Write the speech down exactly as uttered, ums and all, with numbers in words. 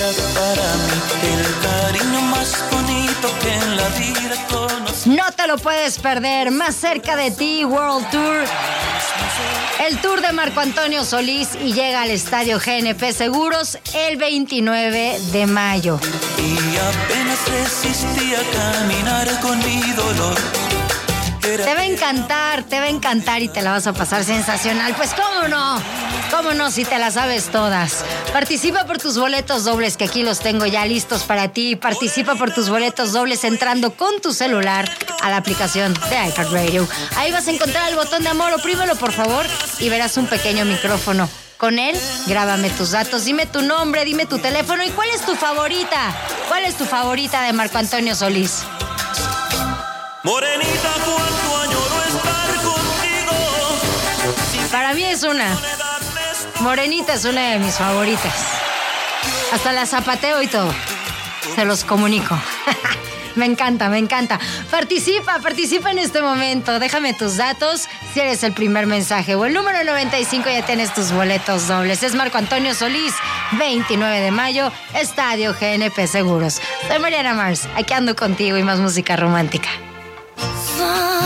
para mí el cariño más bonito que en la vida conocí. No te lo puedes perder. Más cerca de ti, World Tour. El tour de Marco Antonio Solís y llega al Estadio G N P Seguros el veintinueve de mayo. Y apenas resistí a caminar con mi dolor. Era Te va a encantar, te va a encantar y te la vas a pasar sensacional. Pues cómo no, cómo no si te las sabes todas. Participa por tus boletos dobles, que aquí los tengo ya listos para ti. Participa por tus boletos dobles entrando con tu celular a la aplicación de iHeartRadio. Ahí vas a encontrar el botón de amor, oprímelo por favor y verás un pequeño micrófono. Con él, grábame tus datos, dime tu nombre, dime tu teléfono y cuál es tu favorita. ¿Cuál es tu favorita de Marco Antonio Solís? Morenita, cuánto añoro estar contigo. Para mí es una. Morenita es una de mis favoritas. Hasta la zapateo y todo. Se los comunico. Me encanta, me encanta. Participa, participa en este momento. Déjame tus datos si eres el primer mensaje. O el número noventa y cinco, ya tienes tus boletos dobles. Es Marco Antonio Solís, veintinueve de mayo, Estadio G N P Seguros. Soy Mariana Mars. Aquí ando contigo y más música romántica. Fun.